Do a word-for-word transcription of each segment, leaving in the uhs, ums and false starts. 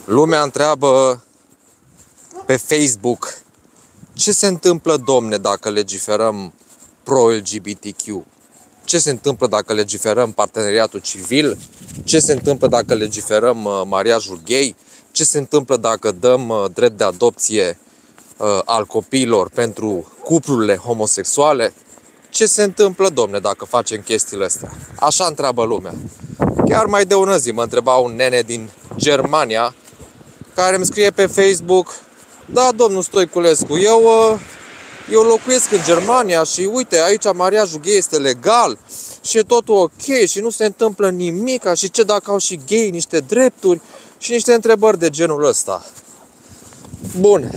Lumea întreabă pe Facebook: ce se întâmplă, domne, dacă legiferăm pro-L G B T Q? Ce se întâmplă dacă legiferăm parteneriatul civil? Ce se întâmplă dacă legiferăm uh, mariajul gay? Ce se întâmplă dacă dăm uh, drept de adopție uh, al copiilor pentru cuplurile homosexuale? Ce se întâmplă, domne, dacă facem chestiile astea? Așa întreabă lumea. Chiar mai de ună zi mă întreba un nene din Germania care îmi scrie pe Facebook: da, domnul Stoiculescu, eu, eu locuiesc în Germania și uite, aici mariajul gay este legal și e totul ok și nu se întâmplă nimic. Și ce dacă au și gay niște drepturi și niște întrebări de genul ăsta. Bun.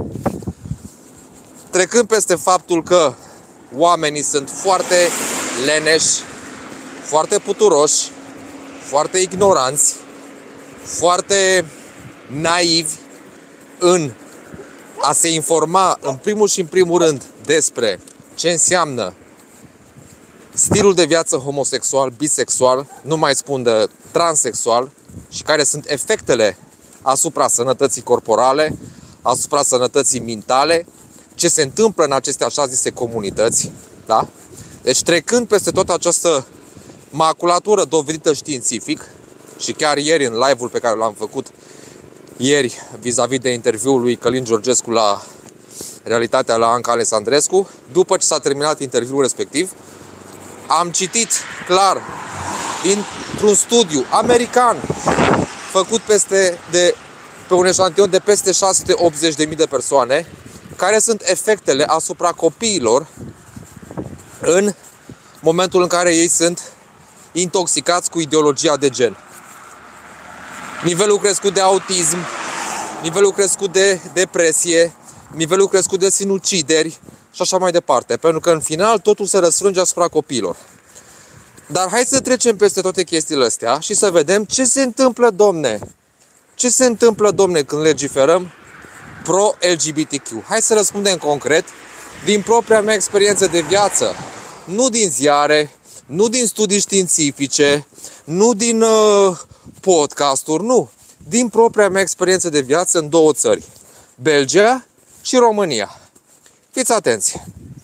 Trecând peste faptul că oamenii sunt foarte leneși, foarte puturoși, foarte ignoranți, foarte naivi în a se informa în primul și în primul rând despre ce înseamnă stilul de viață homosexual, bisexual, nu mai spun de transexual, și care sunt efectele asupra sănătății corporale, asupra sănătății mentale, ce se întâmplă în aceste așa zise comunități, da? Deci trecând peste toată această maculatură dovedită științific, și chiar ieri în live-ul pe care l-am făcut ieri vis-a-vis de interviul lui Călin Georgescu la Realitatea la Anca Alexandrescu, după ce s-a terminat interviul respectiv, am citit clar dintr-un studiu american făcut peste de, pe un eșantion de peste șase sute optzeci de mii de persoane, care sunt efectele asupra copiilor în momentul în care ei sunt intoxicați cu ideologia de gen. Nivelul crescut de autism, nivelul crescut de depresie, nivelul crescut de sinucideri și așa mai departe. Pentru că în final totul se răsfrânge asupra copiilor. Dar hai să trecem peste toate chestiile astea și să vedem ce se întâmplă, domne. Ce se întâmplă, domne, când legiferăm pro-L G B T Q? Hai să răspundem concret din propria mea experiență de viață. Nu din ziare, nu din studii științifice, nu din uh, podcasturi, nu. Din propria mea experiență de viață în două țări, Belgia și România. Fiți atenți!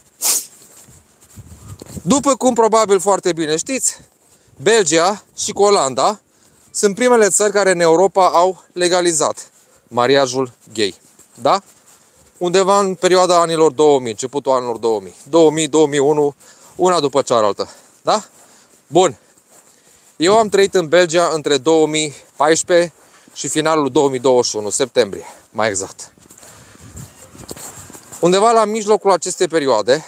După cum probabil foarte bine știți, Belgia și Olanda sunt primele țări care în Europa au legalizat mariajul gay. Da? Undeva în perioada anilor două mii, începutul anilor două mii. două mii, două mii unu, una după cealaltă. Da? Bun. Eu am trăit în Belgia între două mii paisprezece și finalul două mii douăzeci și unu, septembrie, mai exact. Undeva la mijlocul acestei perioade,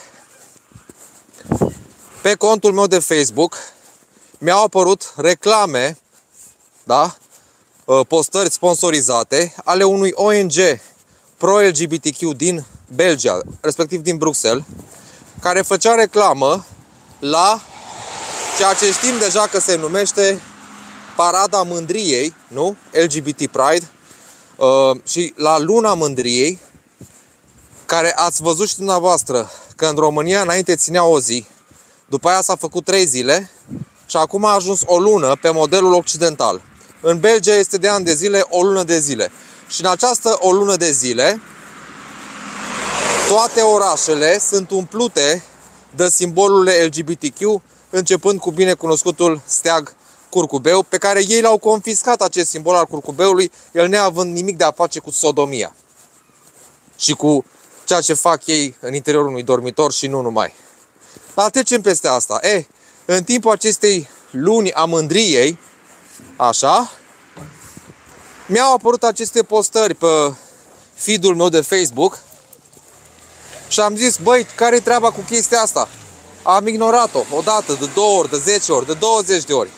pe contul meu de Facebook, mi-au apărut reclame, da? Postări sponsorizate ale unui O N G pro-L G B T Q din Belgia, respectiv din Bruxelles, care făcea reclamă la ceea ce știm deja că se numește Parada Mândriei, nu? L G B T Pride, uh, și la Luna Mândriei, care ați văzut și dumneavoastră că în România înainte ținea o zi, după aia s-a făcut trei zile și acum a ajuns o lună pe modelul occidental. În Belgia este de ani de zile o lună de zile. Și în această o lună de zile toate orașele sunt umplute de simbolurile L G B T Q, începând cu binecunoscutul steag curcubeu, pe care ei l-au confiscat, acest simbol al curcubeului, el neavând nimic de a face cu sodomia și cu ceea ce fac ei în interiorul unui dormitor și nu numai. Dar trecem peste asta. E, în timpul acestei luni a mândriei, așa, mi-au apărut aceste postări pe feed-ul meu de Facebook și am zis, băi, care-i treaba cu chestia asta? Am ignorat-o o dată, de două ori, de zece ori, de douăzeci de ori.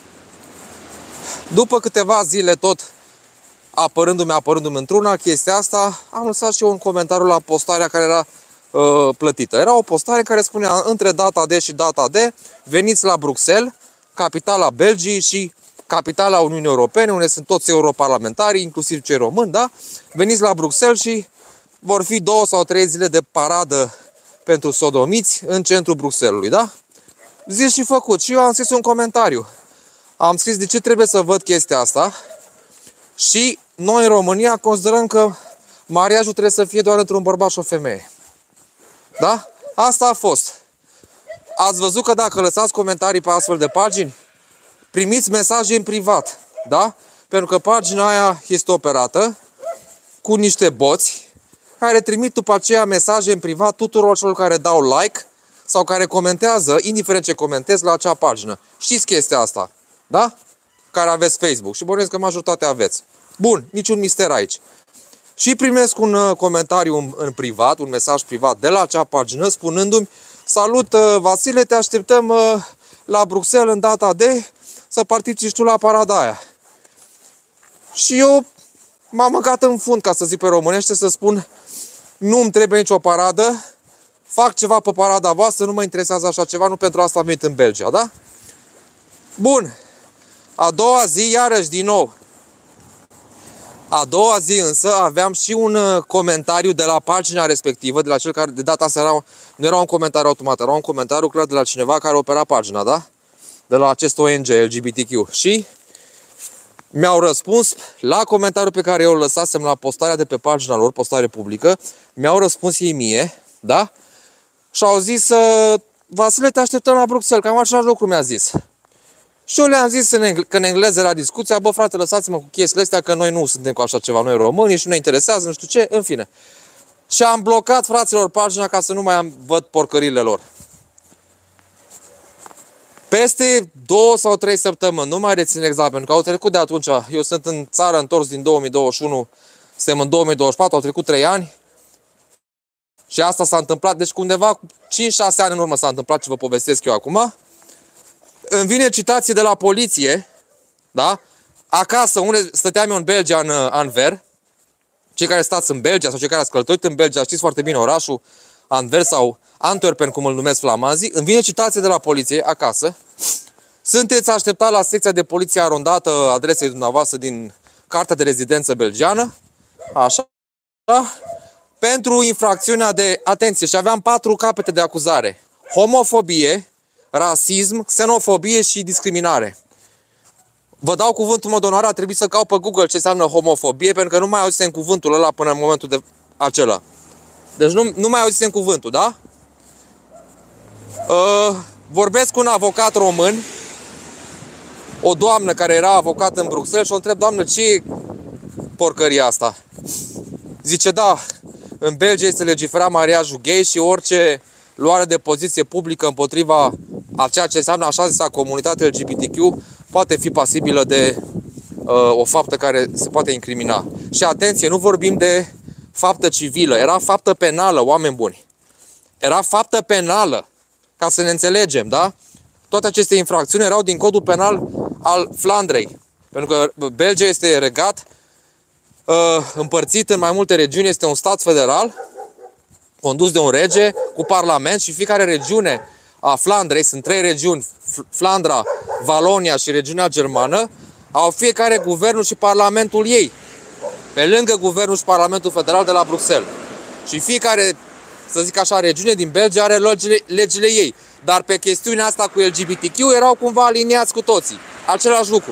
După câteva zile tot apărându-mi, apărându-mi într-una chestia asta, am lăsat și eu un comentariu la postarea care era uh, plătită. Era o postare care spunea: între data de și data de, veniți la Bruxelles, capitala Belgiei și capitala Uniunii Europene, unde sunt toți europarlamentarii, inclusiv cei români, da? Veniți la Bruxelles și vor fi două sau trei zile de paradă pentru sodomiți în centrul Bruxellesului, da? Zis și făcut. Și eu am scris un comentariu. Am scris de ce trebuie să văd chestia asta și noi în România considerăm că mariajul trebuie să fie doar între un bărbat și o femeie. Da? Asta a fost. Ați văzut că dacă lăsați comentarii pe astfel de pagini, primiți mesaje în privat. Da? Pentru că pagina aia este operată cu niște boți care trimit după aceea mesaje în privat tuturor celor care dau like sau care comentează, indiferent ce comentez, la acea pagină. Știți chestia asta, da? Care aveți Facebook și bănuiesc că majoritatea aveți. Bun, niciun mister aici. Și primesc un uh, comentariu în, în privat, un mesaj privat de la acea pagină spunându-mi: salut, uh, Vasile, te așteptăm uh, la Bruxelles în data de să participi tu la parada aia. Și eu m-am mâncat în fund, ca să zic pe românește, să spun: nu-mi trebuie nicio paradă, fac ceva pe parada voastră, nu mă interesează așa ceva, nu pentru asta am venit în Belgia, da? Bun. A doua zi, iarăși, din nou. A doua zi însă aveam și un comentariu de la pagina respectivă, de la cel care de data asta era, nu era un comentariu automat, era un comentariu clar de la cineva care opera pagina, da? De la acest O N G L G B T Q. Și mi-au răspuns la comentariul pe care eu îl lăsasem la postarea de pe pagina lor, postare publică, mi-au răspuns ei mie, da? Și au zis: Vasile, te așteptăm la Bruxelles, cam același lucru mi-a zis. Și eu le-am zis în engle- că în engleză la discuția: bă, frate, lăsați-mă cu chestiile astea, că noi nu suntem cu așa ceva, noi români și nu ne interesează, nu știu ce, în fine. Și am blocat, fraților, pagina ca să nu mai am, văd porcările lor. Peste două sau trei săptămâni, nu mai rețin exact, pentru că au trecut de atunci, eu sunt în țară întors din două mii douăzeci și unu, suntem în două mii douăzeci și patru, au trecut trei ani. Și asta s-a întâmplat, deci undeva cinci șase ani în urmă s-a întâmplat ce vă povestesc eu acum. Îmi vine citație de la poliție, da? Acasă, unde stăteam eu în Belgia, în Anvers. Cei care stați în Belgia sau cei care ați călătorit în Belgia, știți foarte bine orașul Anvers sau Antwerpen, cum îl numesc flamanzii. Îmi vine citație de la poliție acasă. Sunteți așteptat la secția de poliție arondată adresei dumneavoastră din cartea de rezidență belgiană. Așa. Da? Pentru infracțiunea de, atenție, și aveam patru capete de acuzare: homofobie, rasism, xenofobie și discriminare. Vă dau cuvântul mă de onoare, a trebuit să caut pe Google ce înseamnă homofobie, pentru că nu mai auzisem cuvântul ăla până în momentul de acela. Deci nu, nu mai auzisem cuvântul, da? Uh, vorbesc cu un avocat român, o doamnă care era avocat în Bruxelles, și o întreb: doamnă, ce e porcăria asta? Zice: da, în Belgia este legiferat mariajul gay și orice luare de poziție publică împotriva a ceea ce înseamnă așa zisa comunitate L G B T Q poate fi pasibilă de uh, o faptă care se poate incrimina. Și atenție, nu vorbim de faptă civilă, era faptă penală, oameni buni. Era faptă penală, ca să ne înțelegem, da? Toate aceste infracțiuni erau din codul penal al Flandrei. Pentru că Belgia este regat, uh, împărțit în mai multe regiuni, este un stat federal condus de un rege cu parlament și fiecare regiune a Flandrei, sunt trei regiuni, Flandra, Valonia și regiunea germană, au fiecare guvernul și parlamentul ei, pe lângă guvernul și parlamentul federal de la Bruxelles. Și fiecare, să zic așa, regiune din Belgia are legile, legile ei. Dar pe chestiunea asta cu L G B T Q erau cumva aliniați cu toții. Același lucru.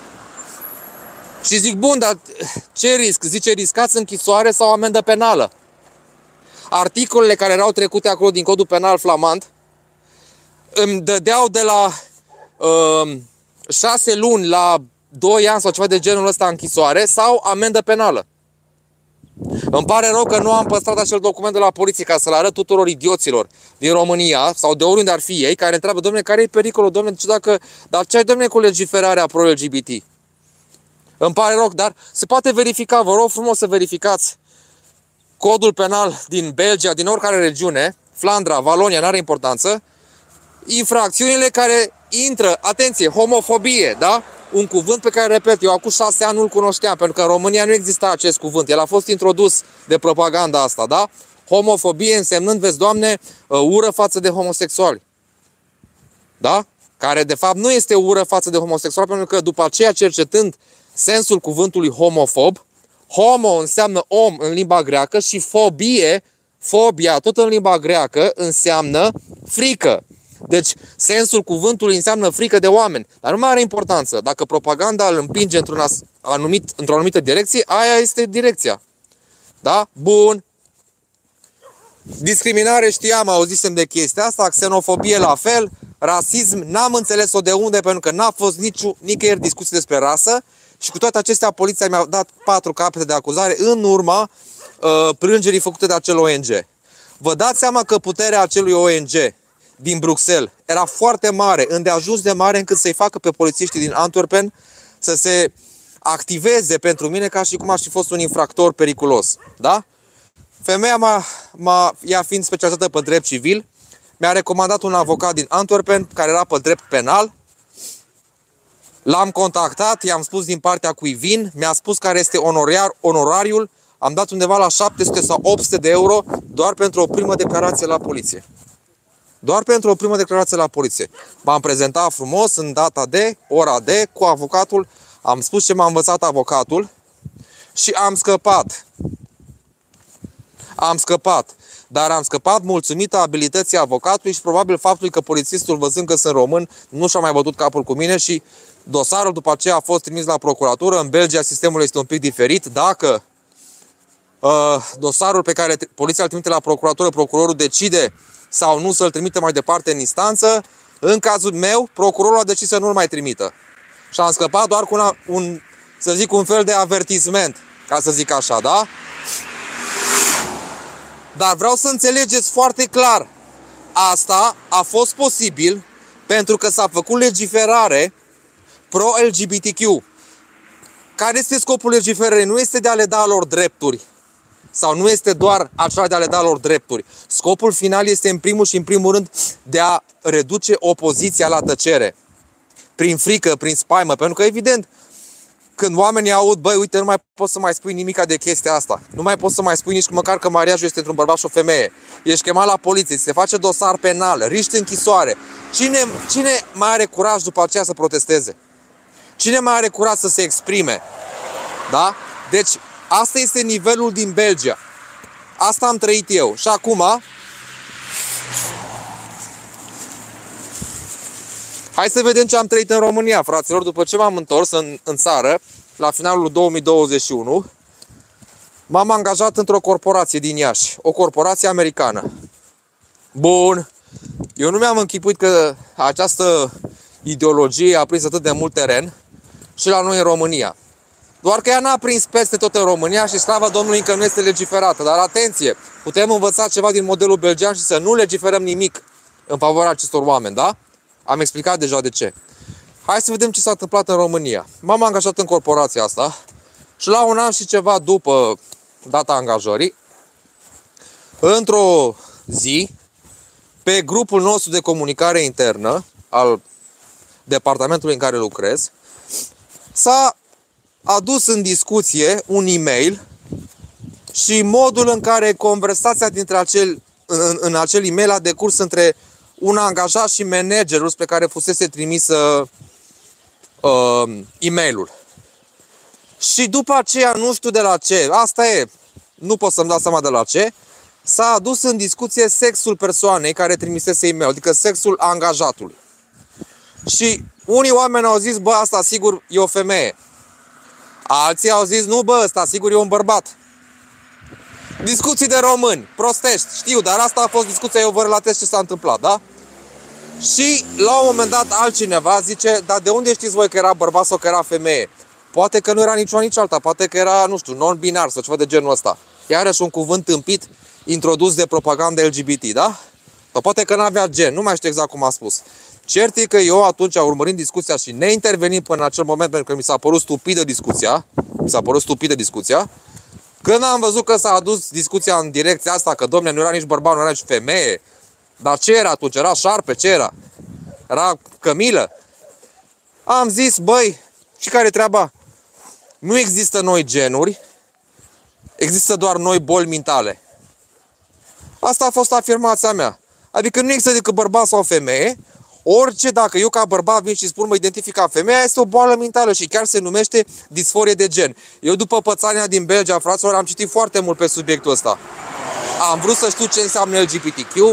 Și zic: bun, dar ce risc? Zice: riscați închisoare sau amendă penală. Articolele care erau trecute acolo din codul penal flamand îmi dădeau de la uh, șase luni la doi ani sau ceva de genul ăsta închisoare sau amendă penală. Îmi pare rău că nu am păstrat acel document de la poliție ca să-l arăt tuturor idioților din România sau de oriunde ar fi ei, care întreabă: dom'le, care e pericolul, dom'le, ce dacă, dar ce ai, dom'le, cu legiferarea pro-L G B T? Îmi pare rău, dar se poate verifica, vă rog frumos să verificați codul penal din Belgia, din oricare regiune, Flandra, Valonia, n-are importanță, infracțiunile care intră, atenție, homofobie, da? Un cuvânt pe care, repet, eu acum șase ani nu-l cunoșteam, pentru că în România nu exista acest cuvânt. El a fost introdus de propaganda asta, da? Homofobie însemnând, vezi, Doamne, ură față de homosexuali. Da? Care, de fapt, nu este ură față de homosexuali, pentru că după aceea, cercetând sensul cuvântului homofob, homo înseamnă om în limba greacă și fobie, fobia, tot în limba greacă, înseamnă frică. Deci, sensul cuvântului înseamnă frică de oameni. Dar nu mai are importanță. Dacă propaganda îl împinge într-un anumit, într-o anumită direcție, aia este direcția. Da? Bun. Discriminare știam, auzisem de chestia asta, xenofobie la fel, rasism, n-am înțeles-o de unde, pentru că n-a fost niciun, nicăieri discuții despre rasă și cu toate acestea poliția mi-a dat patru capete de acuzare în urma uh, plângerii făcute de acel O N G. Vă dați seama că puterea acelui O N G din Bruxelles era foarte mare, îndeajuns de mare încât să-i facă pe polițiștii din Antwerpen să se activeze pentru mine ca și cum aș fi fost un infractor periculos. Da? Femeia, m-a, m-a, ea fiind specializată pe drept civil, mi-a recomandat un avocat din Antwerpen care era pe drept penal. L-am contactat, i-am spus din partea cui vin, mi-a spus care este onorariul, onorariul, am dat undeva la șapte sute sau opt sute de euro doar pentru o primă declarație la poliție. Doar pentru o primă declarație la poliție. M-am prezentat frumos în data de, ora de, cu avocatul, am spus ce m-a învățat avocatul și am scăpat. Am scăpat. Dar am scăpat mulțumită abilității avocatului și probabil faptului că polițistul, văzând că sunt român, nu și-a mai bătut capul cu mine și dosarul după aceea a fost trimis la procuratură. În Belgia sistemul este un pic diferit. Dacă uh, dosarul pe care poliția îl trimite la procuratură, procurorul decide sau nu să-l trimite mai departe în instanță, în cazul meu, procurorul a decis să nu-l mai trimită. Și am scăpat doar cu una, un, să zic, un fel de avertisment, ca să zic așa, da? Dar vreau să înțelegeți foarte clar, asta a fost posibil pentru că s-a făcut legiferare pro-L G B T Q. Care este scopul legiferării? Nu este de a le da lor drepturi. Sau nu este doar acela de a le da lor drepturi. Scopul final este în primul și în primul rând de a reduce opoziția la tăcere. Prin frică, prin spaimă. Pentru că evident, când oamenii aud, băi, uite, nu mai poți să mai spui nimica de chestia asta. Nu mai poți să mai spui nici măcar că mariajul este între un bărbat și o femeie. Ești chemat la poliție, se face dosar penal, riști închisoare. Cine, cine mai are curaj după aceea să protesteze? Cine mai are curaj să se exprime? Da? Deci, asta este nivelul din Belgia. Asta am trăit eu. Și acum, hai să vedem ce am trăit în România, fraților. După ce m-am întors în, în țară, la finalul două mii douăzeci și unu, m-am angajat într-o corporație din Iași. O corporație americană. Bun. Eu nu mi-am închipuit că această ideologie a prins atât de mult teren și la noi în România. Doar că ea n-a prins peste tot în România și slavă Domnului încă nu este legiferată. Dar atenție, putem învăța ceva din modelul belgian și să nu legiferăm nimic în favoarea acestor oameni, da? Am explicat deja de ce. Hai să vedem ce s-a întâmplat în România. M-am angajat în corporația asta și la un an și ceva după data angajării, într-o zi, pe grupul nostru de comunicare internă al departamentului în care lucrez, s-a adus în discuție un e-mail și modul în care conversația dintre acel, în, în acel e-mail a decurs între un angajat și managerul spre care fusese trimisă uh, e-mailul. Și după aceea, nu știu de la ce, asta e, nu pot să-mi dau seama de la ce, s-a adus în discuție sexul persoanei care trimisese e-mail, adică sexul angajatului. Și unii oameni au zis, bă, asta sigur e o femeie. Alții au zis, nu, bă, ăsta sigur e un bărbat. Discuții de români, prostești, știu, dar asta a fost discuția, eu vă relatez ce s-a întâmplat, da? Și la un moment dat altcineva zice, dar de unde știți voi că era bărbat sau că era femeie? Poate că nu era nici una, nici alta, poate că era, nu știu, non-binar sau ceva de genul ăsta. Iarăși un cuvânt tâmpit introdus de propaganda L G B T, da? Sau poate că n-avea gen, nu mai știu exact cum a spus. Cert e că eu atunci, urmărind discuția și neintervenind până în acel moment, pentru că mi s-a părut stupidă discuția, mi s-a părut stupidă discuția, când am văzut că s-a adus discuția în direcția asta, că domne, nu era nici bărbat, nu era nici femeie, dar ce era atunci? Era șarpe? Ce era? Era cămilă? Am zis, băi, și care treaba? Nu există noi genuri, există doar noi boli mentale. Asta a fost afirmația mea. Adică nu există decât bărbat sau femeie. Orice, dacă eu ca bărbat vin și spun mă identific ca femeia, este o boală mentală și chiar se numește disforie de gen. Eu după pățania din Belgia, fraților, am citit foarte mult pe subiectul ăsta. Am vrut să știu ce înseamnă L G B T Q,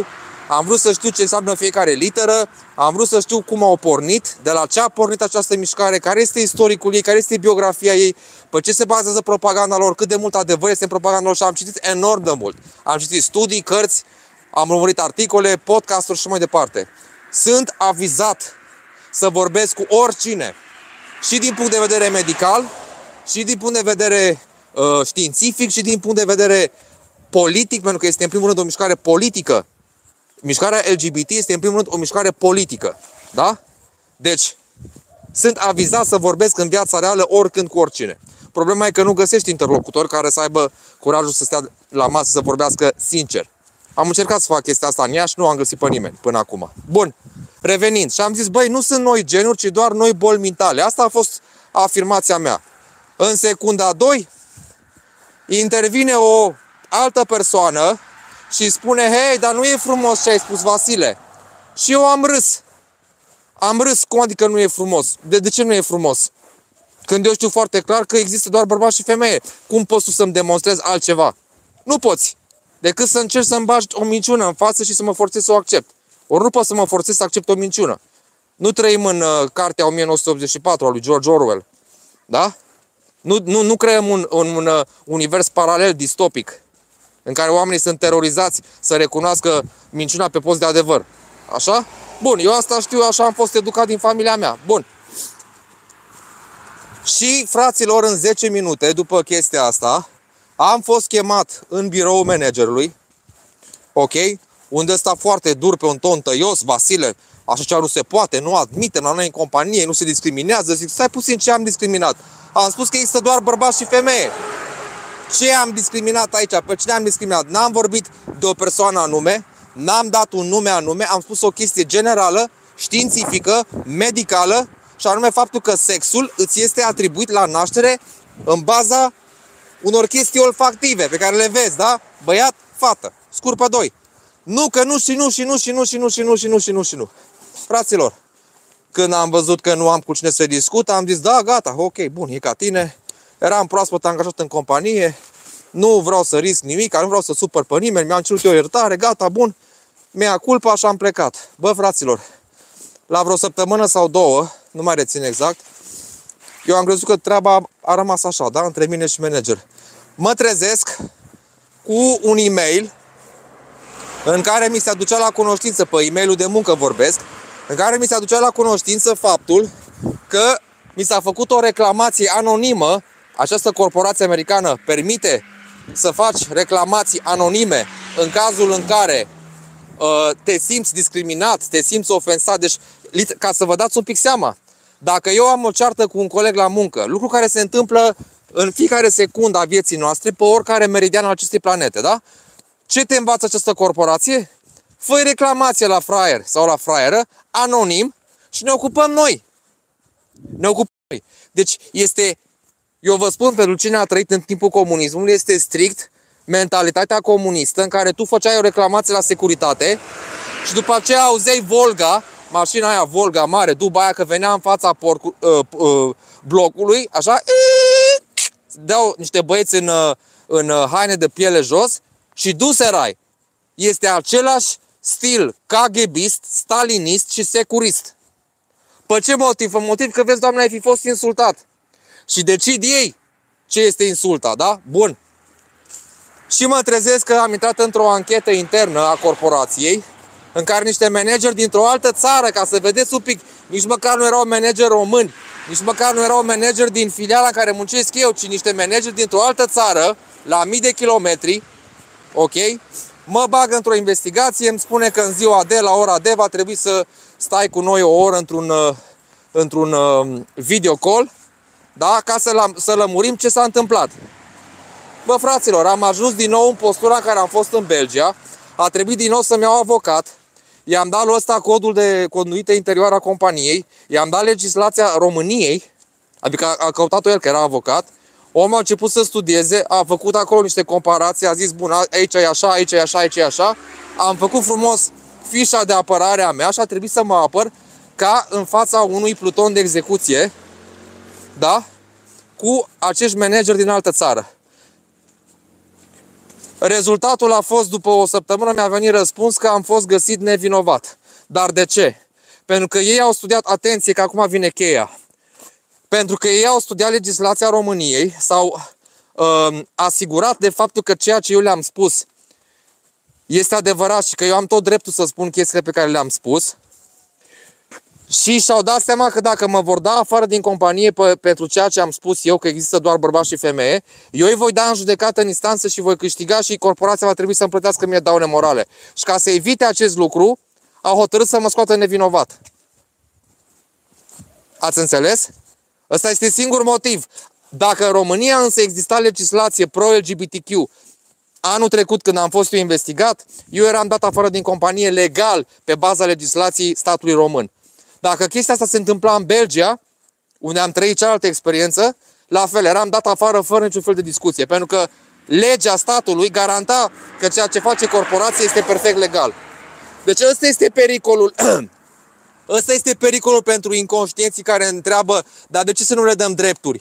am vrut să știu ce înseamnă fiecare literă, am vrut să știu cum au pornit, de la ce a pornit această mișcare, care este istoricul ei, care este biografia ei, pe ce se bazează propaganda lor, cât de mult adevăr este în propaganda lor și am citit enorm de mult. Am citit studii, cărți, am urmărit articole, podcasturi și mai departe. Sunt avizat să vorbesc cu oricine, și din punct de vedere medical, și din punct de vedere uh, științific, și din punct de vedere politic, pentru că este în primul rând o mișcare politică. Mișcarea L G B T este în primul rând o mișcare politică. Da? Deci, sunt avizat să vorbesc în viața reală oricând cu oricine. Problema e că nu găsești interlocutori care să aibă curajul să stea la masă să vorbească sincer. Am încercat să fac chestia asta în Iași, nu am găsit pe nimeni până acum. Bun, revenind. Și am zis, băi, nu sunt noi genuri, ci doar noi boli mentale. Asta a fost afirmația mea. În secunda doi, intervine o altă persoană și spune, hei, dar nu e frumos ce ai spus, Vasile. Și eu am râs. Am râs, cum adică nu e frumos? De, de ce nu e frumos? Când eu știu foarte clar că există doar bărbați și femeie. Cum poți tu să-mi demonstrezi altceva? Nu poți. Decât să încerci să-mi bagi o minciună în față și să mă forțezi să o accept. Ori nu pot să mă forțez să accept o minciună. Nu trăim în uh, cartea o mie nouă sute optzeci și patru a lui George Orwell. Da? Nu, nu, nu creăm un, un, un uh, univers paralel, distopic, în care oamenii sunt terorizați să recunoască minciuna pe post de adevăr. Așa? Bun, eu asta știu, așa am fost educat din familia mea. Bun. Și, fraților, în zece minute, după chestia asta, am fost chemat în biroul managerului, ok? Unde sta foarte dur pe un ton tăios, Vasile, așa ceva nu se poate, nu admitem la noi în companie, nu se discriminează. Zic, stai puțin, ce am discriminat? Am spus că există doar bărbați și femeie. Ce am discriminat aici? Pe cine am discriminat? N-am vorbit de o persoană anume, n-am dat un nume anume, am spus o chestie generală, științifică, medicală, și anume faptul că sexul îți este atribuit la naștere în baza unor chestii olfactive pe care le vezi, da? Băiat, fată, scurt pe doi. Nu, că nu și nu și nu și nu și nu și nu și nu și nu și nu. Fraților, când am văzut că nu am cu cine să discut, am zis, da, gata, ok, bun, e ca tine. Eram proaspăt angajat în companie, nu vreau să risc nimic, nu vreau să supăr pe nimeni, mi-am cerut eu iertare, gata, bun, mi-a culpa și am plecat. Bă, fraților, la vreo săptămână sau două, nu mai rețin exact, eu am crezut că treaba a rămas așa, da, între mine și manager. Mă trezesc cu un e-mail în care mi se aducea la cunoștință, pe e-mailul de muncă vorbesc, în care mi se aducea la cunoștință faptul că mi s-a făcut o reclamație anonimă. Această corporație americană permite să faci reclamații anonime în cazul în care uh, te simți discriminat, te simți ofensat. Deci, ca să vă dați un pic seama, dacă eu am o ceartă cu un coleg la muncă, lucru care se întâmplă în fiecare secundă a vieții noastre, pe oricare meridian al acestei planete, da? Ce te învață această corporație? Fă reclamație la fraier sau la fraieră, anonim, și ne ocupăm noi. Ne ocupăm noi. Deci este, eu vă spun, pentru cine a trăit în timpul comunismului, este strict mentalitatea comunistă în care tu făceai o reclamație la securitate și după aceea auzeai Volga, mașina aia Volga mare, duba aia că venea în fața porcu, uh, uh, blocului, așa, dau niște băieți în, uh, în uh, haine de piele jos și duserai. Este același stil KGBist, stalinist și securist. Pe ce motiv? Pe motiv că vezi, Doamne, ai fi fost insultat. Și decid ei ce este insulta, da? Bun. Și mă trezesc că am intrat într-o anchetă internă a corporației în care niște manageri dintr-o altă țară, ca să vedeți un pic, nici măcar nu erau manageri români, nici măcar nu erau manageri din filiala în care muncesc eu, ci niște manageri dintr-o altă țară, la mii de kilometri, ok? Mă bag într-o investigație, îmi spune că în ziua D, la ora D, va trebui să stai cu noi o oră într-un într-un video call, da? Ca să, să lămurim ce s-a întâmplat. Bă, fraților, am ajuns din nou în postura în care am fost în Belgia, a trebuit din nou să-mi iau avocat, i-am dat lui ăsta codul de conduită interioară a companiei, i-am dat legislația României, adică a, a căutat-o el, că era avocat. Omul a început să studieze, a făcut acolo niște comparații, a zis, bun, aici e așa, aici e așa, aici e așa. Am făcut frumos fișa de apărare a mea și a trebuit să mă apăr ca în fața unui pluton de execuție, da? Cu acești manageri din altă țară. Rezultatul a fost, după o săptămână, mi-a venit răspuns că am fost găsit nevinovat. Dar de ce? Pentru că ei au studiat, atenție că acum vine cheia, pentru că ei au studiat legislația României, s-au uh, asigurat de faptul că ceea ce eu le-am spus este adevărat și că eu am tot dreptul să spun chestiile pe care le-am spus. Și și-au dat seama că dacă mă vor da afară din companie pe, pentru ceea ce am spus eu, că există doar bărbați și femeie, eu îi voi da în judecată în instanță și voi câștiga și corporația va trebui să-mi plătească mie daune morale. Și ca să evite acest lucru, au hotărât să mă scoată nevinovat. Ați înțeles? Ăsta este singur motiv. Dacă în România însă exista legislație pro-L G B T Q, anul trecut când am fost eu investigat, eu eram dat afară din companie legal pe baza legislației statului român. Dacă chestia asta se întâmpla în Belgia, unde am trăit cealaltă experiență, la fel, eram dat afară fără niciun fel de discuție, pentru că legea statului garanta că ceea ce face corporația este perfect legal. Deci ăsta este pericolul. Ăsta este pericolul pentru inconștienții care întreabă, dar de ce să nu le dăm drepturi?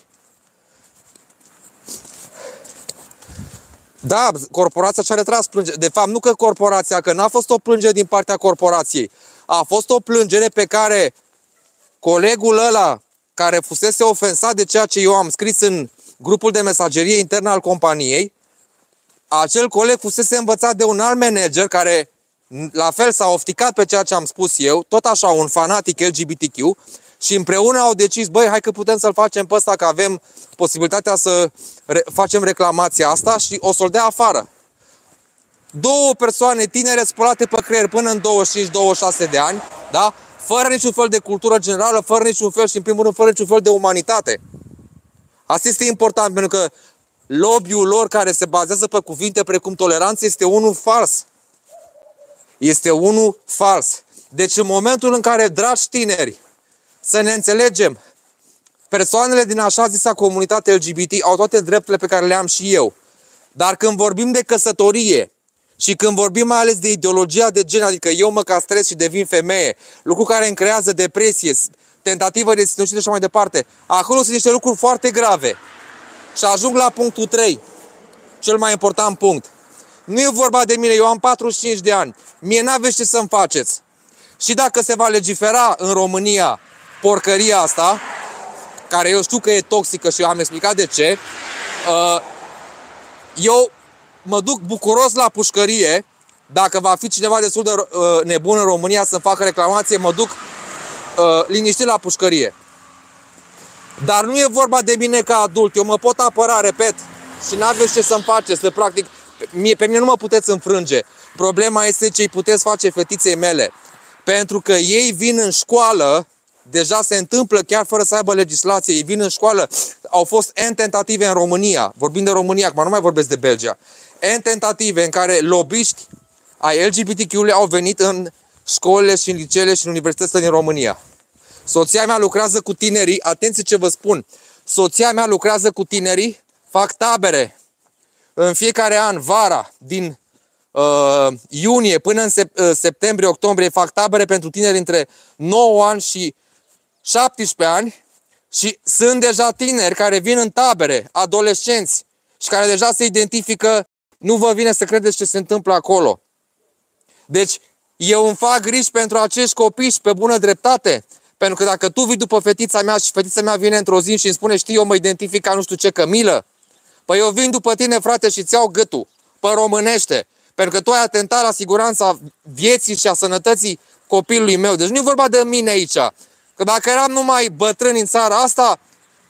Da, corporația și-a retras plângere. De fapt, nu că corporația, că n-a fost o plângere din partea corporației. A fost o plângere pe care colegul ăla, care fusese ofensat de ceea ce eu am scris în grupul de mesagerie internă al companiei, acel coleg fusese învățat de un alt manager care, la fel, s-a ofticat pe ceea ce am spus eu, tot așa, un fanatic L G B T Q, și împreună au decis, băi, hai că putem să-l facem pe ăsta, că avem posibilitatea să re- facem reclamația asta și o să-l dea afară. Două persoane tinere spălate pe creier până în douăzeci și cinci douăzeci și șase de ani, da? Fără niciun fel de cultură generală, fără niciun fel și, în primul rând, fără niciun fel de umanitate. Asta este important, pentru că lobby-ul lor, care se bazează pe cuvinte precum toleranță, este unul fals. Este unul fals. Deci în momentul în care, dragi tineri, să ne înțelegem, persoanele din așa zisa comunitate L G B T au toate drepturile pe care le am și eu. Dar când vorbim de căsătorie și când vorbim mai ales de ideologia de gen, adică eu mă castrez și devin femeie, lucru care îmi creează depresie, tentativă de sinucidere și mai departe, acolo sunt niște lucruri foarte grave. Și ajung la punctul trei, cel mai important punct. Nu e vorba de mine, eu am patruzeci și cinci de ani, mie n-aveți ce să-mi faceți. Și dacă se va legifera în România porcăria asta, care eu știu că e toxică și eu am explicat de ce, eu mă duc bucuros la pușcărie. Dacă va fi cineva destul de nebun în România să facă reclamație, mă duc liniștit la pușcărie. Dar nu e vorba de mine ca adult, eu mă pot apăra, repet, și n-aveți ce să-mi faceți, să practic, pe mine nu mă puteți înfrânge. Problema este ce îi puteți face fetiței mele. Pentru că ei vin în școală, deja se întâmplă chiar fără să aibă legislație, ei vin în școală, au fost N tentative în România, vorbim de România, acum nu mai vorbesc de Belgia, N tentative în care lobiști ai L G B T Q-ului au venit în școlile și în liceele și în universitățile din România. Soția mea lucrează cu tinerii, atenție ce vă spun, soția mea lucrează cu tinerii, fac tabere în fiecare an, vara, din uh, iunie până în sep- uh, septembrie-octombrie, fac tabere pentru tineri între nouă ani și șaptesprezece ani și sunt deja tineri care vin în tabere, adolescenți, și care deja se identifică, nu vă vine să credeți ce se întâmplă acolo. Deci, eu îmi fac griji pentru acești copii și pe bună dreptate. Pentru că dacă tu vii după fetița mea și fetița mea vine într-o zi și îmi spune, știi, eu mă identific ca nu știu ce Cămilă, păi eu vin după tine, frate, și îți iau gâtul, pe românește. Pentru că tu ai atentat la siguranța vieții și a sănătății copilului meu. Deci nu e vorba de mine aici. Că dacă eram numai bătrâni în țara asta,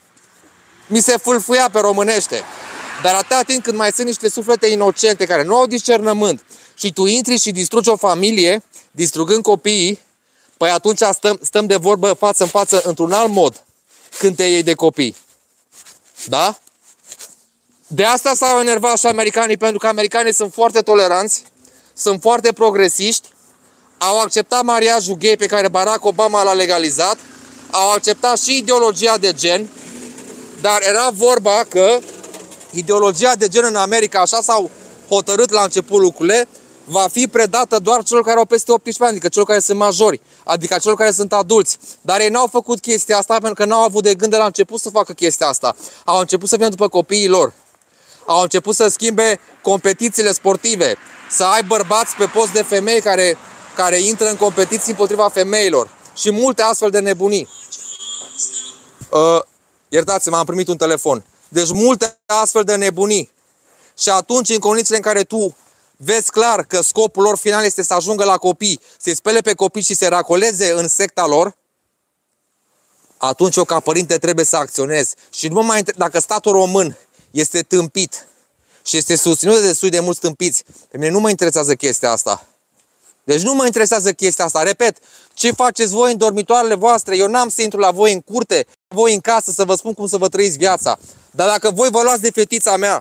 mi se fâlfâia pe românește. Dar atâta timp când mai sunt niște suflete inocente care nu au discernământ și tu intri și distrugi o familie, distrugând copiii, păi atunci stăm, stăm de vorbă față în față într-un alt mod când te iei de copii. Da? De asta s-au enervat și americanii, pentru că americanii sunt foarte toleranți, sunt foarte progresiști, au acceptat mariajul gay pe care Barack Obama l-a legalizat, au acceptat și ideologia de gen, dar era vorba că ideologia de gen în America, așa s-au hotărât la început lucrurile, va fi predată doar celor care au peste optsprezece ani, adică celor care sunt majori, adică celor care sunt adulți. Dar ei n-au făcut chestia asta pentru că n-au avut de gând de la început să facă chestia asta. Au început să vină după copiii lor. Au început să schimbe competițiile sportive, să ai bărbați pe post de femei care, care intră în competiții împotriva femeilor și multe astfel de nebunii. Uh, iertați-mă, am primit un telefon. Deci multe astfel de nebunii. Și atunci, în condițiile în care tu vezi clar că scopul lor final este să ajungă la copii, să-i spele pe copii și să-i racoleze în secta lor, atunci eu ca părinte trebuie să acționez. Și nu mă mai întreb, dacă statul român este tâmpit și este susținut de destui de mulți tâmpiți, pe mine nu mă interesează chestia asta. Deci nu mă interesează chestia asta. Repet, ce faceți voi în dormitoarele voastre? Eu n-am să intru la voi în curte, la voi în casă să vă spun cum să vă trăiți viața. Dar dacă voi vă luați de fetița mea,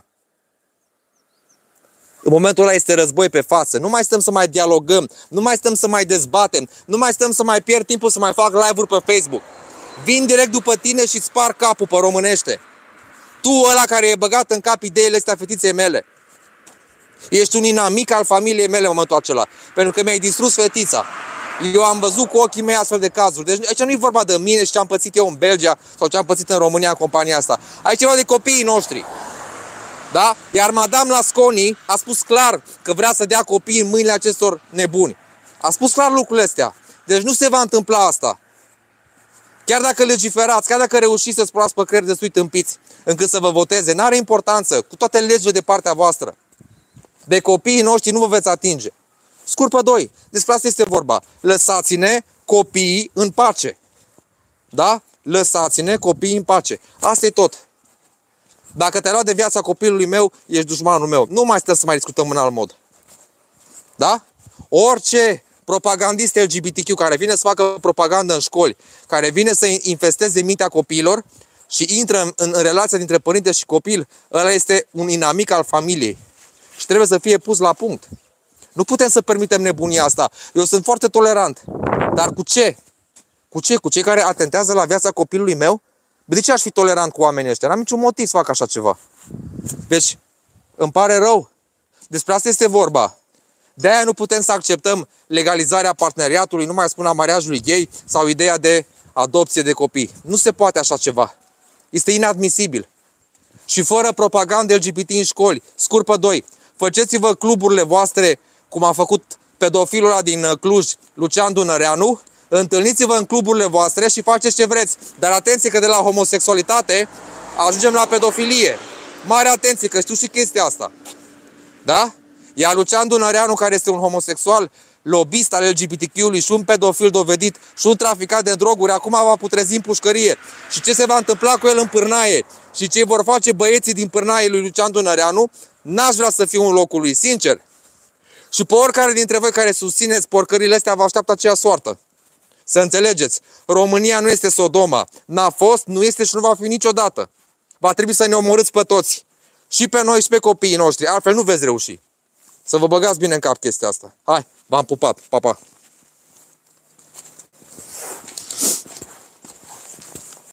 în momentul ăla este război pe față. Nu mai stăm să mai dialogăm, nu mai stăm să mai dezbatem, nu mai stăm să mai pierd timpul să mai fac live-uri pe Facebook. Vin direct după tine și spar capul pe românește. Tu, ăla care e băgat în cap ideile astea fetiței mele. Ești un inamic al familiei mele în momentul acela. Pentru că mi-ai distrus fetița. Eu am văzut cu ochii mei astfel de cazuri. Deci aici nu e vorba de mine și ce am pățit eu în Belgia sau ce am pățit în România în compania asta. Aici e ceva de copiii noștri. Da? Iar Madame Lasconi a spus clar că vrea să dea copiii în mâinile acestor nebuni. A spus clar lucrurile astea. Deci nu se va întâmpla asta. Chiar dacă legiferați, chiar dacă reușiți să spuneați pe creier destui tâmpiți încât să vă voteze, n-are importanță, cu toate legile de partea voastră. De copiii noștri nu vă veți atinge. Scurt pe doi. Despre asta este vorba. Lăsați-ne copiii în pace. Da? Lăsați-ne copiii în pace. Asta e tot. Dacă te-ai luat de viața copilului meu, ești dușmanul meu. Nu mai stăm să mai discutăm în alt mod. Da? Orice propagandist L G B T Q care vine să facă propagandă în școli, care vine să infesteze mintea copiilor și intră în, în relația dintre părinte și copil, ăla este un inamic al familiei. Și trebuie să fie pus la punct. Nu putem să permitem nebunia asta. Eu sunt foarte tolerant. Dar cu ce? Cu ce? Cu cei care atentează la viața copilului meu? De ce aș fi tolerant cu oamenii ăștia? N-am niciun motiv să fac așa ceva. Deci, îmi pare rău. Despre asta este vorba. De-aia nu putem să acceptăm legalizarea parteneriatului, nu mai spun a mariajului gay sau ideea de adopție de copii. Nu se poate așa ceva. Este inadmisibil. Și fără propagandă L G B T în școli. Scurt pe doi. Faceți-vă cluburile voastre, cum a făcut pedofilul ăla din Cluj, Lucian Dunăreanu. Întâlniți-vă în cluburile voastre și faceți ce vreți. Dar atenție că de la homosexualitate ajungem la pedofilie. Mare atenție, că știu și chestia asta. Da? Iar Lucian Dunăreanu, care este un homosexual, lobist al L G B T Q-ului și un pedofil dovedit și un traficant de droguri, acum va putrezi în pușcărie. Și ce se va întâmpla cu el în Pârnaie și ce vor face băieții din Pârnaie lui Lucian Dunăreanu, n-aș vrea să fiu în locul lui, sincer. Și pe oricare dintre voi care susțineți porcările astea, vă așteaptă aceea soartă. Să înțelegeți, România nu este Sodoma. N-a fost, nu este și nu va fi niciodată. Va trebui să ne omorâți pe toți. Și pe noi și pe copiii noștri. Altfel nu veți reuși. Să vă băgați bine în cap chestia asta. Hai, v-am pupat. Pa, pa.